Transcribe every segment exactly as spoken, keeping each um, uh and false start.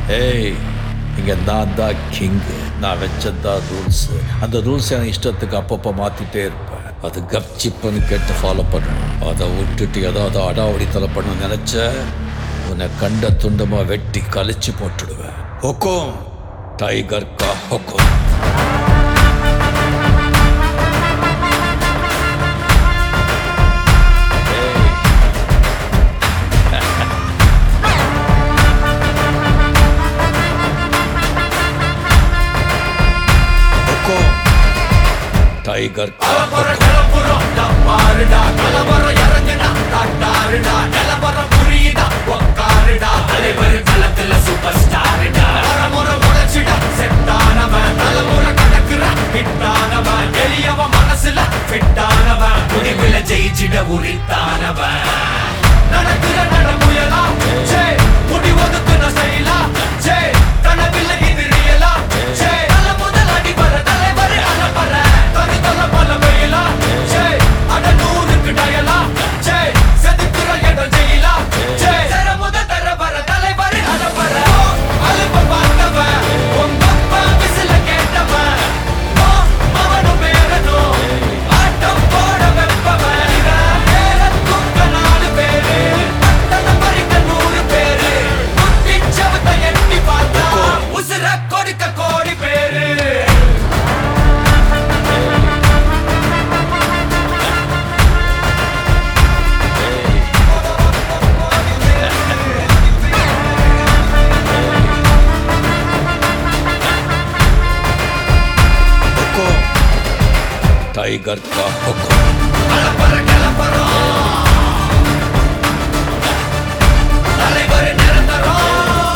ஏய், இங்க நான் தான் கிங்கு. நான் வச்சதான் ரூல்ஸ். அந்த ரூல்ஸ் எனக்கு இஷ்டத்துக்கு அப்பப்போ மாத்திட்டே இருப்பேன். அது கப்சிப்புன்னு கேட்டு ஃபாலோ பண்ணணும். அதை விட்டுட்டு ஏதாவது அடாவடித்தலை பண்ண நினைச்ச உன்னை கண்ட துண்டமா வெட்டி கழிச்சு போட்டுடுவேன். ஹொக்கும் டைகர் கா ஹொக்கும். டைகர் மனசுல ஜெயிச்சிட உரித்தானவன் நடக்கிற நடமுயலா முடி ஒதுக்குன செயலா கனவில்லை இது ரியலா நல்ல முதல் அடி வர தலைவர் அலப்பற தனி தல பல வெயிலா அட நூறுக்கு டயலா செதுக்குற இடம் ஜெயிலா தர முத தர வர தலைவர் அலப்பற அலுப்ப பார்த்தவன் உங்க அப்பா விசில கேட்டவன் மவனும் பேரனும் ஆட்டம் போட வெப்பவன் பேரத்துக்க நாலு பேரு பட்டண பறிக்க நூறு பேரு குத்தி சவத்தை எட்டி பார்த்தா உசுர கொடுக்க கோடி பேரு டைகர் கா ஹொக்கும். அலப்பற கிளப்பறோம் தலைவர் நிரந்தரம்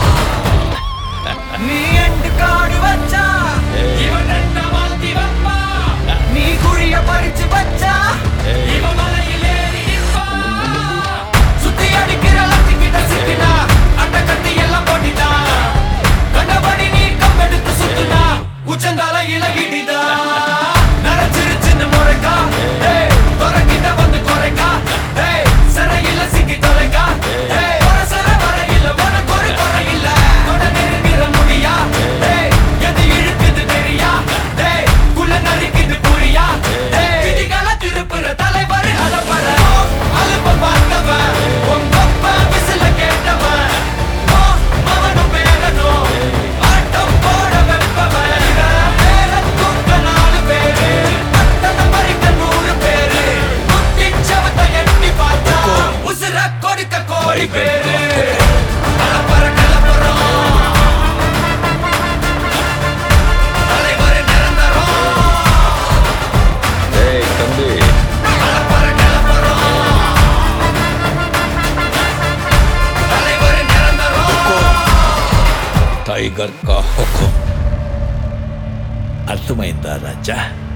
நீ எண்டு காடு வச்சா இவன் ரெண்ட மாத்தி வப்பா நீ குழிய பறிச்சு வச்சா இவன் மலையில் ஏறி நிற்பா சுத்தி அடிக்கிற லத்திக்கிட்ட சிக்கினா அட்ட கட்டி எல்லாம் போட்டிட்டா கண்டபடி நீ கம்பெடுத்து சுத்துனா உச்சந்தால இலகிடிதா நரச்சிருச்சுன்னு முறைக்கா துறக்கிட்ட வந்து குறைக்கா சிறையில சிக்கி தொலைக்கா சர வரையில உனக்கு ஒரு குறை இல்ல தொட நெருங்கிற முடியா எது இழுக்குது தெரியா குள்ள நறுக்குது புரியா விதிகள திருப்புற தலைவர் அலப்பற அலுப்ப பார்த்தவன் உங்க அப்பா விசில கேட்டவன் மவனும் பேரனும் ஆட்டம் போட வெப்பவன் பேரத்துக்க நாலு பேரு பட்டண பறிக்க நூறு பேரு குத்தி சவத்தை எட்டி பார்த்தா உசுர கொடுக்க கோடி பேரு அலப்பற கிளப்பறோம் தலைவர் நிரந்தரம் ஏய் தம்பி, அலப்பற கிளப்பறோம் தலைவர் நிரந்தரம் டைகர் கா ஹொக்கும். అర్థమైందా రాజా?